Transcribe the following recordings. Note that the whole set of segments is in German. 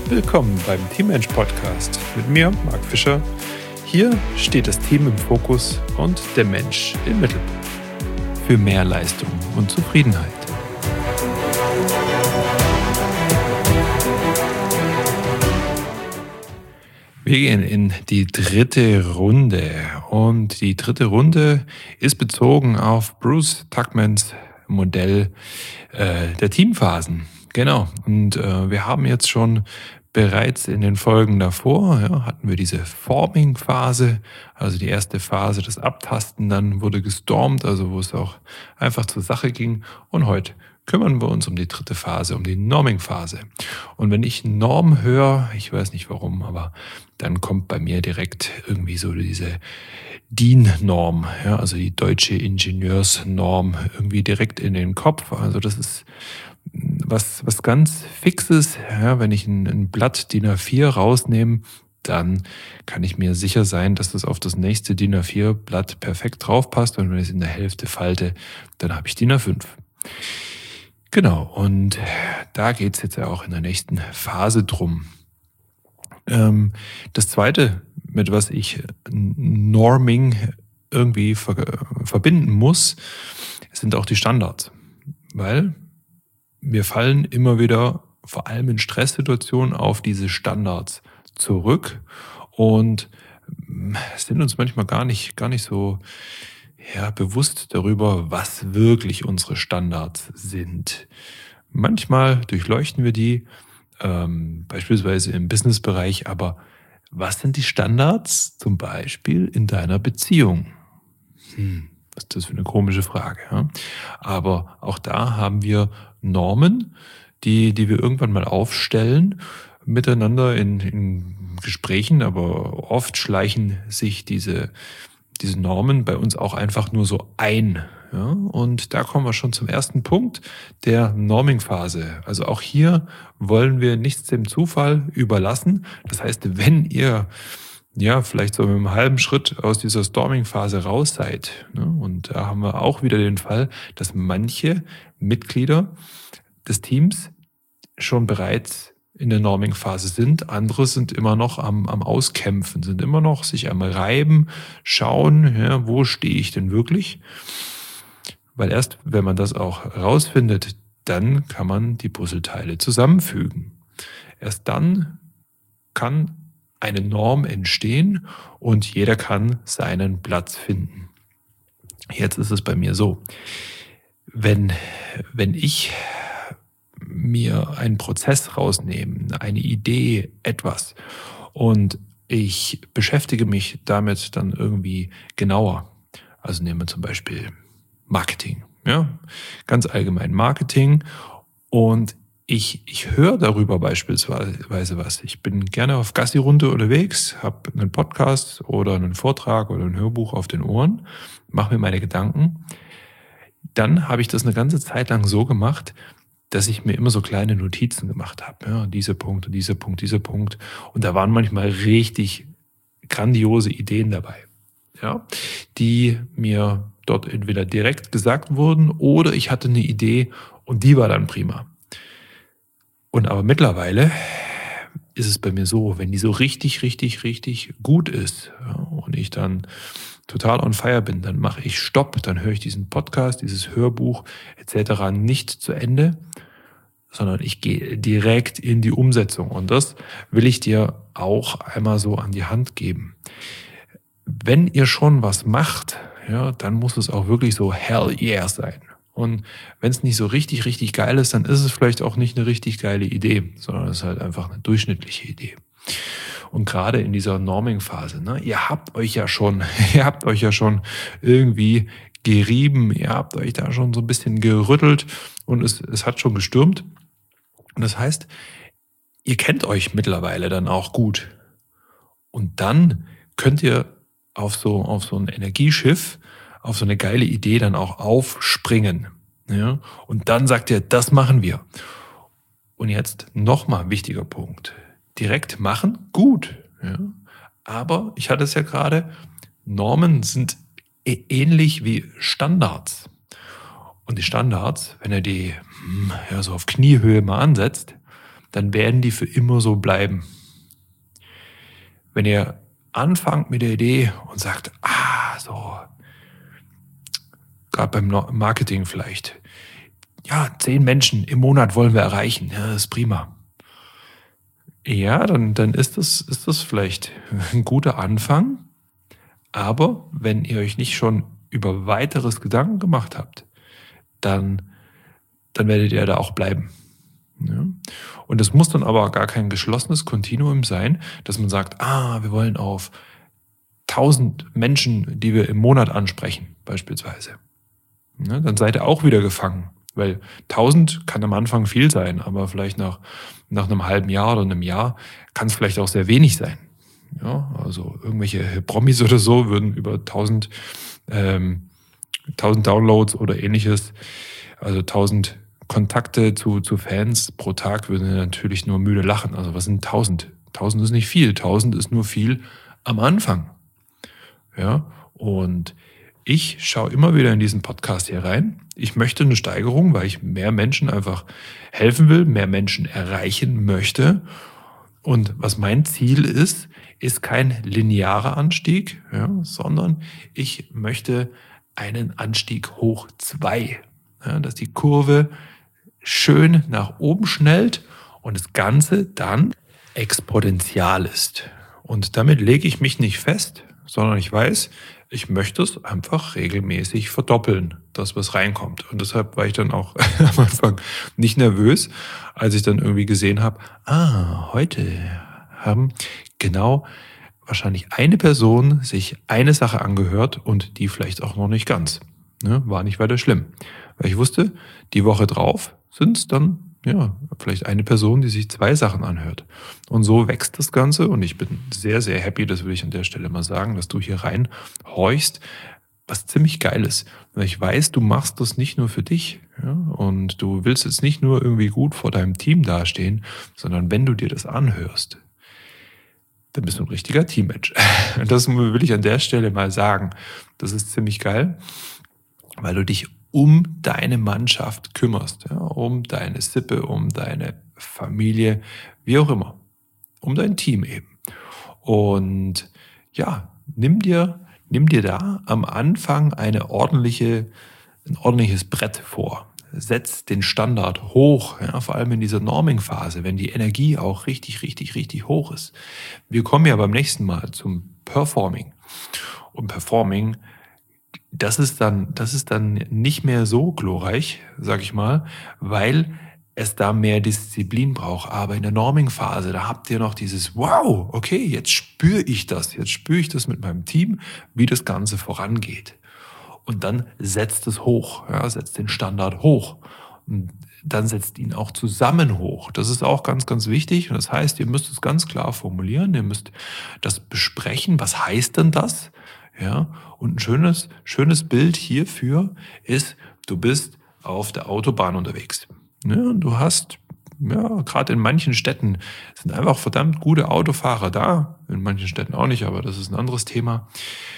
Willkommen beim Teammensch Podcast mit mir, Marc Fischer. Hier steht das Team im Fokus und der Mensch im Mittelpunkt. Für mehr Leistung und Zufriedenheit. Wir gehen in die dritte Runde und die dritte Runde ist bezogen auf Bruce Tuckmans Modell der Teamphasen. Genau, und wir haben jetzt schon bereits in den Folgen davor, hatten wir diese Forming-Phase, also die erste Phase, das Abtasten, dann wurde gestormt, also wo es auch einfach zur Sache ging. Und heute kümmern wir uns um die dritte Phase, um die Norming-Phase. Und wenn ich Norm höre, ich weiß nicht warum, aber dann kommt bei mir direkt irgendwie so diese DIN-Norm, also die deutsche Ingenieursnorm irgendwie direkt in den Kopf. Also das ist was ganz Fixes. Wenn ich ein Blatt DIN A4 rausnehme, dann kann ich mir sicher sein, dass das auf das nächste DIN A4-Blatt perfekt draufpasst. Und wenn ich es in der Hälfte falte, dann habe ich DIN A5. Genau, und da geht es jetzt ja auch in der nächsten Phase drum. Das Zweite, mit was ich Norming irgendwie verbinden muss, sind auch die Standards. Weil wir fallen immer wieder, vor allem in Stresssituationen, auf diese Standards zurück und sind uns manchmal gar nicht so bewusst darüber, was wirklich unsere Standards sind. Manchmal durchleuchten wir die, beispielsweise im Businessbereich, aber was sind die Standards zum Beispiel in deiner Beziehung? Was ist das für eine komische Frage? Ja? Aber auch da haben wir Normen, die wir irgendwann mal aufstellen, miteinander in Gesprächen, aber oft schleichen sich diese Normen bei uns auch einfach nur so ein. Ja? Und da kommen wir schon zum ersten Punkt, der Norming-Phase. Also auch hier wollen wir nichts dem Zufall überlassen. Das heißt, wenn ihr vielleicht so mit einem halben Schritt aus dieser Storming-Phase raus seid. Ne? Und da haben wir auch wieder den Fall, dass manche Mitglieder des Teams schon bereits in der Norming-Phase sind. Andere sind immer noch am Auskämpfen, sind immer noch sich am Reiben, schauen, wo stehe ich denn wirklich? Weil erst, wenn man das auch rausfindet, dann kann man die Puzzleteile zusammenfügen. Erst dann kann eine Norm entstehen und jeder kann seinen Platz finden. Jetzt ist es bei mir so, wenn ich mir einen Prozess rausnehme, eine Idee, etwas, und ich beschäftige mich damit dann irgendwie genauer, also nehmen wir zum Beispiel Marketing, ganz allgemein Marketing, und ich höre darüber beispielsweise was. Ich bin gerne auf Gassi-Runde unterwegs, habe einen Podcast oder einen Vortrag oder ein Hörbuch auf den Ohren, mache mir meine Gedanken. Dann habe ich das eine ganze Zeit lang so gemacht, dass ich mir immer so kleine Notizen gemacht habe. Ja, dieser Punkt, dieser Punkt, dieser Punkt. Und da waren manchmal richtig grandiose Ideen dabei, die mir dort entweder direkt gesagt wurden oder ich hatte eine Idee und die war dann prima. Und aber mittlerweile ist es bei mir so, wenn die so richtig, richtig, richtig gut ist und ich dann total on fire bin, dann mache ich Stopp, dann höre ich diesen Podcast, dieses Hörbuch etc. nicht zu Ende, sondern ich gehe direkt in die Umsetzung. Und das will ich dir auch einmal so an die Hand geben. Wenn ihr schon was macht, dann muss es auch wirklich so hell yeah sein. Und wenn es nicht so richtig, richtig geil ist, dann ist es vielleicht auch nicht eine richtig geile Idee, sondern es ist halt einfach eine durchschnittliche Idee. Und gerade in dieser Norming-Phase, ihr habt euch ja schon irgendwie gerieben, ihr habt euch da schon so ein bisschen gerüttelt und es hat schon gestürmt. Und das heißt, ihr kennt euch mittlerweile dann auch gut. Und dann könnt ihr auf so ein Energieschiff, auf so eine geile Idee dann auch aufspringen. Ja? Und dann sagt ihr, das machen wir. Und jetzt nochmal ein wichtiger Punkt. Direkt machen, gut. Ja? Aber ich hatte es ja gerade, Normen sind ähnlich wie Standards. Und die Standards, wenn ihr die so auf Kniehöhe mal ansetzt, dann werden die für immer so bleiben. Wenn ihr anfangt mit der Idee und sagt, so, gerade beim Marketing vielleicht, ja, 10 Menschen im Monat wollen wir erreichen, ja, das ist prima. Ja, dann ist das vielleicht ein guter Anfang, aber wenn ihr euch nicht schon über weiteres Gedanken gemacht habt, dann werdet ihr da auch bleiben. Ja? Und es muss dann aber gar kein geschlossenes Kontinuum sein, dass man sagt, wir wollen auf 1000 Menschen, die wir im Monat ansprechen, beispielsweise. Ja, dann seid ihr auch wieder gefangen, weil 1000 kann am Anfang viel sein, aber vielleicht nach einem halben Jahr oder einem Jahr kann es vielleicht auch sehr wenig sein. Ja, also irgendwelche Promis oder so würden über 1000 Downloads oder ähnliches, also 1000 Kontakte zu Fans pro Tag, würden natürlich nur müde lachen. Also was sind 1000? 1000 ist nicht viel. 1000 ist nur viel am Anfang. Ja, und ich schaue immer wieder in diesen Podcast hier rein. Ich möchte eine Steigerung, weil ich mehr Menschen einfach helfen will, mehr Menschen erreichen möchte. Und was mein Ziel ist kein linearer Anstieg, ja, sondern ich möchte einen Anstieg hoch 2. Ja, dass die Kurve schön nach oben schnellt und das Ganze dann exponentiell ist. Und damit lege ich mich nicht fest, sondern ich weiß, ich möchte es einfach regelmäßig verdoppeln, das was reinkommt. Und deshalb war ich dann auch am Anfang nicht nervös, als ich dann irgendwie gesehen habe, heute haben genau wahrscheinlich eine Person sich eine Sache angehört und die vielleicht auch noch nicht ganz. Ne? War nicht weiter schlimm. Weil ich wusste, die Woche drauf sind es dann vielleicht eine Person, die sich 2 Sachen anhört. Und so wächst das Ganze und ich bin sehr, sehr happy, das will ich an der Stelle mal sagen, dass du hier reinhorchst, was ziemlich geil ist. Weil ich weiß, du machst das nicht nur für dich, ja, und du willst jetzt nicht nur irgendwie gut vor deinem Team dastehen, sondern wenn du dir das anhörst, dann bist du ein richtiger Teammensch. Und das will ich an der Stelle mal sagen. Das ist ziemlich geil, weil du dich um deine Mannschaft kümmerst, ja, um deine Sippe, um deine Familie, wie auch immer, um dein Team eben. Und ja, nimm dir da am Anfang ein ordentliches Brett vor. Setz den Standard hoch, ja, vor allem in dieser Norming-Phase, wenn die Energie auch richtig, richtig, richtig hoch ist. Wir kommen ja beim nächsten Mal zum Performing. Und Performing, das ist dann nicht mehr so glorreich, sag ich mal, weil es da mehr Disziplin braucht. Aber in der Norming-Phase, da habt ihr noch dieses, wow, okay, jetzt spüre ich das mit meinem Team, wie das Ganze vorangeht. Und dann setzt es hoch, ja, setzt den Standard hoch. Und dann setzt ihn auch zusammen hoch. Das ist auch ganz, ganz wichtig. Und das heißt, ihr müsst es ganz klar formulieren, ihr müsst das besprechen. Was heißt denn das? Ja, und ein schönes Bild hierfür ist, du bist auf der Autobahn unterwegs. Ja, und du hast, ja, gerade in manchen Städten sind einfach verdammt gute Autofahrer da. In manchen Städten auch nicht, aber das ist ein anderes Thema.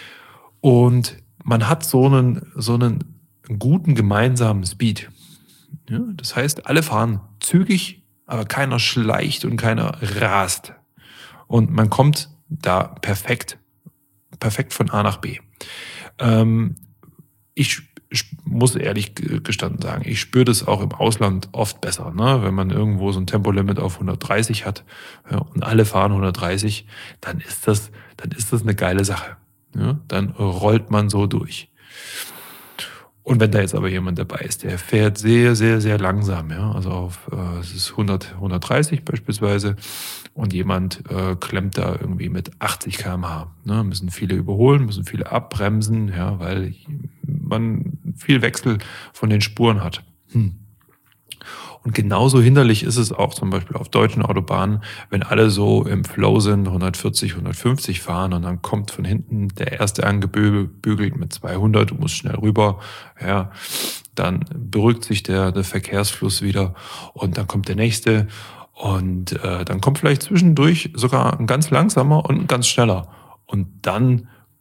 Und man hat so einen guten gemeinsamen Speed. Ja, das heißt, alle fahren zügig, aber keiner schleicht und keiner rast. Und man kommt da perfekt von A nach B. Ich muss ehrlich gestanden sagen, ich spüre das auch im Ausland oft besser, ne? Wenn man irgendwo so ein Tempolimit auf 130 hat, ja, und alle fahren 130, dann ist das eine geile Sache. Ja? Dann rollt man so durch. Und wenn da jetzt aber jemand dabei ist, der fährt sehr, sehr, sehr langsam, ja, also es ist 130 beispielsweise, und jemand klemmt da irgendwie mit 80 km/h. Ne, müssen viele überholen, müssen viele abbremsen, ja, weil man viel Wechsel von den Spuren hat. Und genauso hinderlich ist es auch zum Beispiel auf deutschen Autobahnen, wenn alle so im Flow sind, 140, 150 fahren und dann kommt von hinten der erste angebügelt mit 200, du musst schnell rüber, ja, dann beruhigt sich der Verkehrsfluss wieder und dann kommt der nächste und dann kommt vielleicht zwischendurch sogar ein ganz langsamer und ein ganz schneller und dann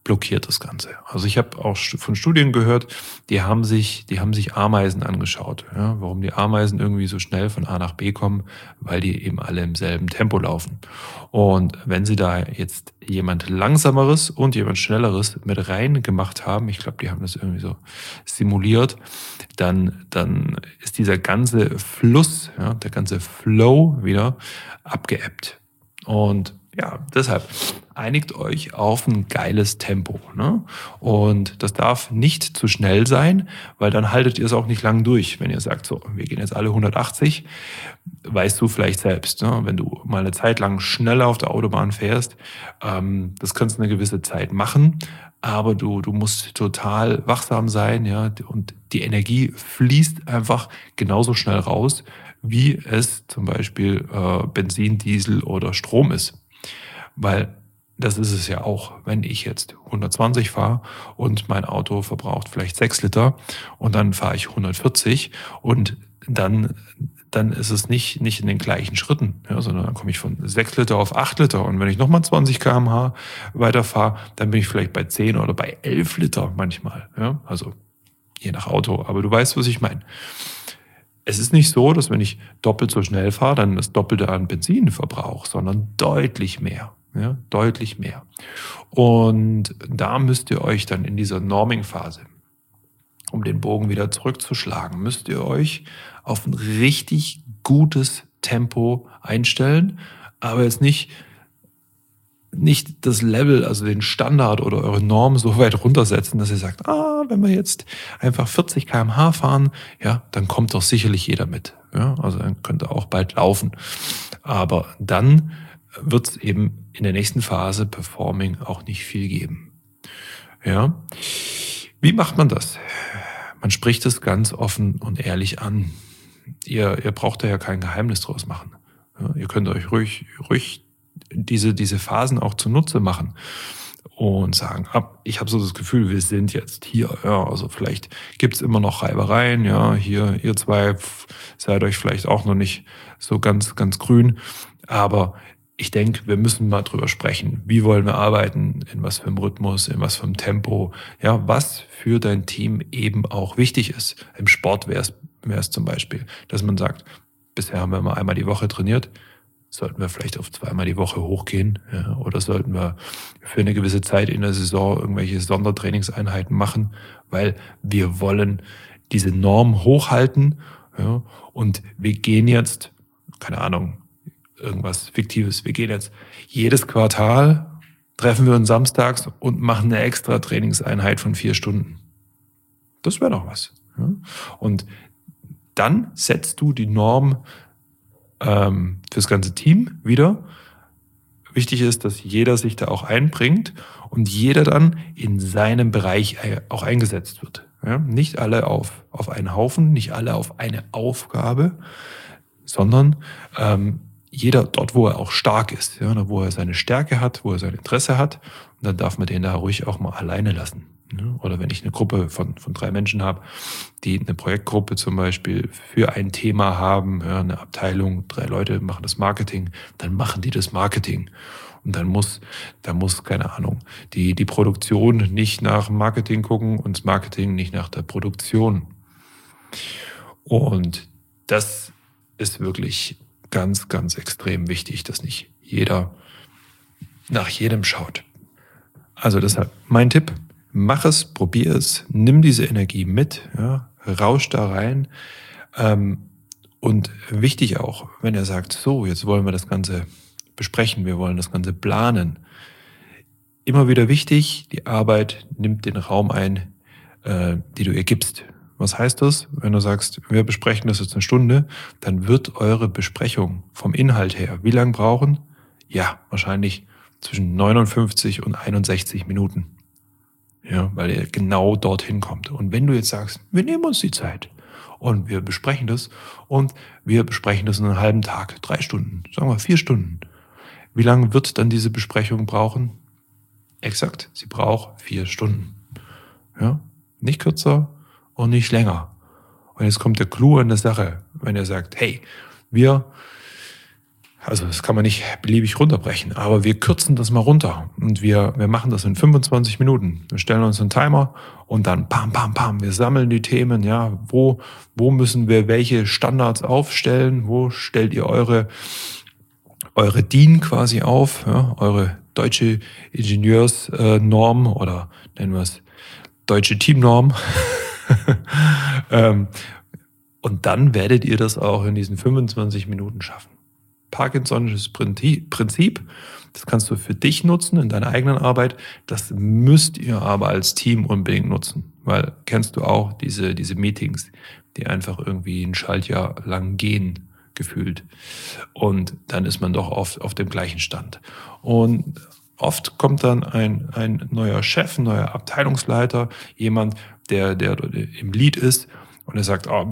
blockiert das Ganze. Also ich habe auch von Studien gehört, die haben sich Ameisen angeschaut. Ja, warum die Ameisen irgendwie so schnell von A nach B kommen, weil die eben alle im selben Tempo laufen. Und wenn sie da jetzt jemand Langsameres und jemand Schnelleres mit rein gemacht haben, ich glaube, die haben das irgendwie so simuliert, dann ist dieser ganze Fluss, ja, der ganze Flow wieder abgeebbt. Und ja, deshalb einigt euch auf ein geiles Tempo. Ne? Und das darf nicht zu schnell sein, weil dann haltet ihr es auch nicht lang durch. Wenn ihr sagt, so, wir gehen jetzt alle 180, weißt du vielleicht selbst, ne? Wenn du mal eine Zeit lang schneller auf der Autobahn fährst, das kannst du eine gewisse Zeit machen, aber du musst total wachsam sein, ja, und die Energie fließt einfach genauso schnell raus, wie es zum Beispiel Benzin, Diesel oder Strom ist. Weil das ist es ja auch, wenn ich jetzt 120 fahre und mein Auto verbraucht vielleicht 6 Liter und dann fahre ich 140 und dann ist es nicht in den gleichen Schritten, ja, sondern dann komme ich von 6 Liter auf 8 Liter und wenn ich nochmal 20 km/h weiterfahre, dann bin ich vielleicht bei 10 oder bei 11 Liter manchmal. Ja, also je nach Auto, aber du weißt, was ich meine. Es ist nicht so, dass wenn ich doppelt so schnell fahre, dann das Doppelte an Benzin verbrauche, sondern deutlich mehr. Ja, deutlich mehr. Und da müsst ihr euch dann in dieser Norming-Phase, um den Bogen wieder zurückzuschlagen, müsst ihr euch auf ein richtig gutes Tempo einstellen, aber jetzt nicht das Level, also den Standard oder eure Norm so weit runtersetzen, dass ihr sagt, wenn wir jetzt einfach 40 km/h fahren, ja, dann kommt doch sicherlich jeder mit. Ja, also dann könnt ihr auch bald laufen. Aber dann wird es eben in der nächsten Phase Performing auch nicht viel geben. Ja, wie macht man das? Man spricht es ganz offen und ehrlich an. Ihr braucht da ja kein Geheimnis draus machen. Ja, ihr könnt euch ruhig diese Phasen auch zunutze machen und sagen, ich habe so das Gefühl, wir sind jetzt hier. Ja, also vielleicht gibt's immer noch Reibereien. Ja, hier, ihr zwei seid euch vielleicht auch noch nicht so ganz grün. Aber ich denke, wir müssen mal drüber sprechen. Wie wollen wir arbeiten? In was für einem Rhythmus? In was für einem Tempo? Ja, was für dein Team eben auch wichtig ist. Im Sport wäre es zum Beispiel, dass man sagt, bisher haben wir mal einmal die Woche trainiert. Sollten wir vielleicht auf 2-mal die Woche hochgehen, ja, oder sollten wir für eine gewisse Zeit in der Saison irgendwelche Sondertrainingseinheiten machen, weil wir wollen diese Norm hochhalten, ja, und wir gehen jetzt, keine Ahnung, irgendwas Fiktives, wir gehen jetzt jedes Quartal, treffen wir uns samstags und machen eine extra Trainingseinheit von 4 Stunden. Das wäre doch was. Ja. Und dann setzt du die Norm fürs ganze Team wieder. Wichtig ist, dass jeder sich da auch einbringt und jeder dann in seinem Bereich auch eingesetzt wird. Ja, nicht alle auf einen Haufen, nicht alle auf eine Aufgabe, sondern jeder dort, wo er auch stark ist, ja, wo er seine Stärke hat, wo er sein Interesse hat. Und dann darf man den da ruhig auch mal alleine lassen. Oder wenn ich eine Gruppe von 3 Menschen habe, die eine Projektgruppe zum Beispiel für ein Thema haben, ja, eine Abteilung, 3 Leute machen das Marketing, dann machen die das Marketing. Und dann muss, keine Ahnung, die Produktion nicht nach Marketing gucken und das Marketing nicht nach der Produktion. Und das ist wirklich ganz extrem wichtig, dass nicht jeder nach jedem schaut. Also deshalb mein Tipp: Mach es, probier es, nimm diese Energie mit, ja, rausch da rein. Und wichtig auch, wenn er sagt, so, jetzt wollen wir das Ganze besprechen, wir wollen das Ganze planen. Immer wieder wichtig, die Arbeit nimmt den Raum ein, die du ihr gibst. Was heißt das? Wenn du sagst, wir besprechen das jetzt 1 Stunde, dann wird eure Besprechung vom Inhalt her wie lange brauchen? Ja, wahrscheinlich zwischen 59 und 61 Minuten. Ja, weil ihr genau dorthin kommt. Und wenn du jetzt sagst, wir nehmen uns die Zeit und wir besprechen das in einem halben Tag, 3 Stunden, sagen wir 4 Stunden. Wie lange wird dann diese Besprechung brauchen? Exakt, sie braucht 4 Stunden. Ja, nicht kürzer und nicht länger. Und jetzt kommt der Clou an der Sache, wenn ihr sagt, hey, wir Also das kann man nicht beliebig runterbrechen, aber wir kürzen das mal runter und wir machen das in 25 Minuten. Wir stellen uns einen Timer und dann pam, pam, pam, wir sammeln die Themen, ja, wo müssen wir welche Standards aufstellen, wo stellt ihr eure DIN quasi auf, ja, eure deutsche Ingenieursnorm oder nennen wir es deutsche Teamnorm. Und dann werdet ihr das auch in diesen 25 Minuten schaffen. Parkinsonisches Prinzip, das kannst du für dich nutzen in deiner eigenen Arbeit, das müsst ihr aber als Team unbedingt nutzen, weil kennst du auch diese Meetings, die einfach irgendwie ein Schaltjahr lang gehen, gefühlt. Und dann ist man doch oft auf dem gleichen Stand. Und oft kommt dann ein neuer Chef, ein neuer Abteilungsleiter, jemand, der im Lead ist und er sagt, oh,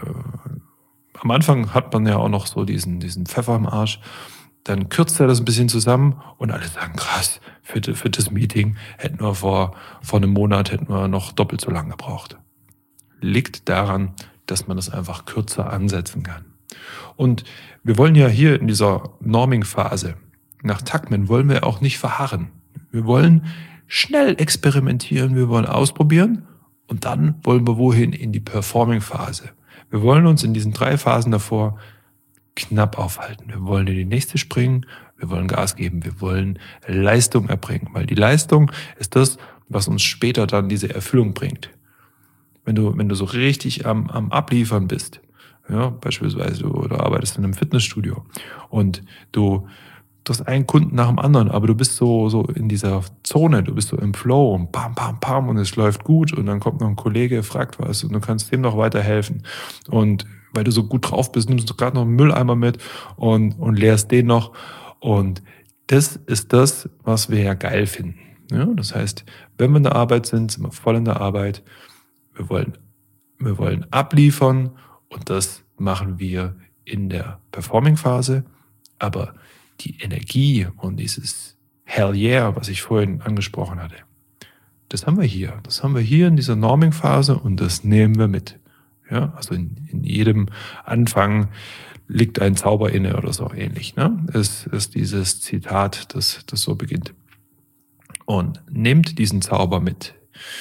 am Anfang hat man ja auch noch so diesen Pfeffer im Arsch. Dann kürzt er das ein bisschen zusammen und alle sagen, krass, für das Meeting hätten wir vor einem Monat noch doppelt so lange gebraucht. Liegt daran, dass man das einfach kürzer ansetzen kann. Und wir wollen ja hier in dieser Norming-Phase, nach Tuckman wollen wir auch nicht verharren. Wir wollen schnell experimentieren, wir wollen ausprobieren und dann wollen wir wohin? In die Performing-Phase. Wir wollen uns in diesen 3 Phasen davor knapp aufhalten. Wir wollen in die nächste springen, wir wollen Gas geben, wir wollen Leistung erbringen, weil die Leistung ist das, was uns später dann diese Erfüllung bringt. Wenn du so richtig am Abliefern bist, ja, beispielsweise du arbeitest in einem Fitnessstudio und du hast einen Kunden nach dem anderen, aber du bist so in dieser Zone, du bist so im Flow und pam, pam, pam und es läuft gut und dann kommt noch ein Kollege, fragt was und du kannst dem noch weiterhelfen. Und weil du so gut drauf bist, nimmst du gerade noch einen Mülleimer mit und leerst den noch. Und das ist das, was wir ja geil finden. Ja, das heißt, wenn wir in der Arbeit sind wir voll in der Arbeit. Wir wollen abliefern und das machen wir in der Performing-Phase. Aber die Energie und dieses Hell yeah, was ich vorhin angesprochen hatte, das haben wir hier. Das haben wir hier in dieser Norming-Phase und das nehmen wir mit. Ja, also in jedem Anfang liegt ein Zauber inne oder so ähnlich. Ne? Es ist dieses Zitat, das so beginnt. Und nehmt diesen Zauber mit.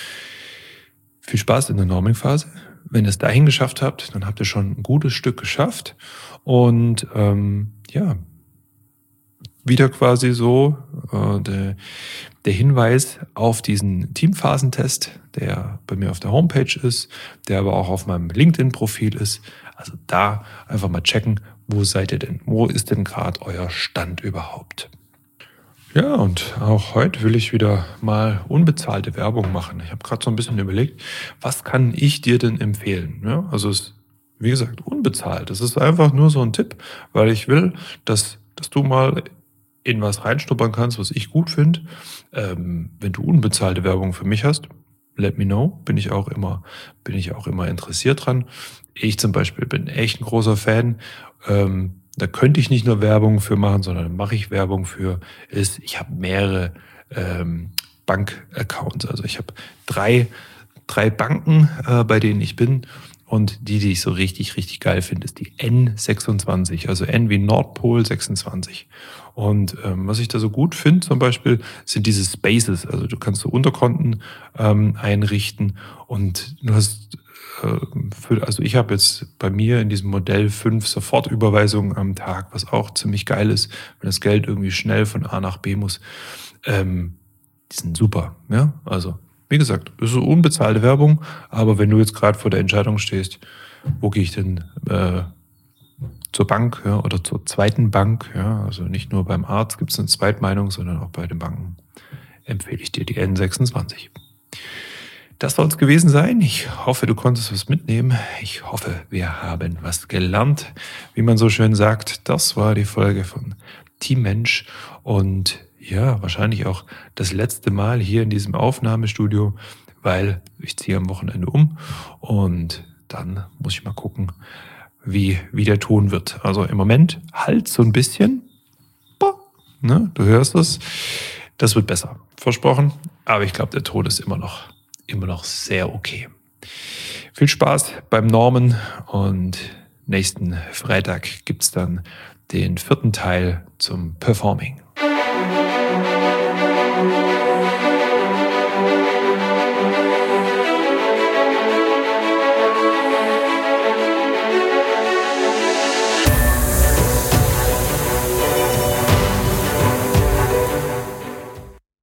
Viel Spaß in der Norming-Phase. Wenn ihr es dahin geschafft habt, dann habt ihr schon ein gutes Stück geschafft. Und wieder quasi so der Hinweis auf diesen Teamphasentest, der bei mir auf der Homepage ist, der aber auch auf meinem LinkedIn-Profil ist. Also da einfach mal checken, wo seid ihr denn? Wo ist denn gerade euer Stand überhaupt? Ja, und auch heute will ich wieder mal unbezahlte Werbung machen. Ich habe gerade so ein bisschen überlegt, was kann ich dir denn empfehlen? Ja, also es ist, wie gesagt, unbezahlt. Es ist einfach nur so ein Tipp, weil ich will, dass du mal in was reinschnuppern kannst, was ich gut finde. Wenn du unbezahlte Werbung für mich hast, let me know. Bin ich auch immer interessiert dran. Ich zum Beispiel bin echt ein großer Fan. Da könnte ich nicht nur Werbung für machen, sondern mache ich Werbung für. Ich habe mehrere Bankaccounts. Also ich habe drei Banken, bei denen ich bin. Und die ich so richtig, richtig geil finde, ist die N26, also N wie Nordpol 26. Und was ich da so gut finde zum Beispiel, sind diese Spaces. Also du kannst so Unterkonten einrichten und du hast, also ich habe jetzt bei mir in diesem Modell 5 Sofortüberweisungen am Tag, was auch ziemlich geil ist, wenn das Geld irgendwie schnell von A nach B muss. Die sind super, ja, also wie gesagt, das ist so unbezahlte Werbung, aber wenn du jetzt gerade vor der Entscheidung stehst, wo gehe ich denn zur Bank, ja, oder zur zweiten Bank, ja, also nicht nur beim Arzt gibt es eine Zweitmeinung, sondern auch bei den Banken, empfehle ich dir die N26. Das soll es gewesen sein. Ich hoffe, du konntest was mitnehmen. Ich hoffe, wir haben was gelernt. Wie man so schön sagt, das war die Folge von Team Mensch und ja, wahrscheinlich auch das letzte Mal hier in diesem Aufnahmestudio, weil ich ziehe am Wochenende um und dann muss ich mal gucken, wie der Ton wird. Also im Moment halt so ein bisschen, ne, du hörst es, das wird besser, versprochen, aber ich glaube, der Ton ist immer noch sehr okay. Viel Spaß beim Normen und nächsten Freitag gibt es dann den vierten Teil zum Performing.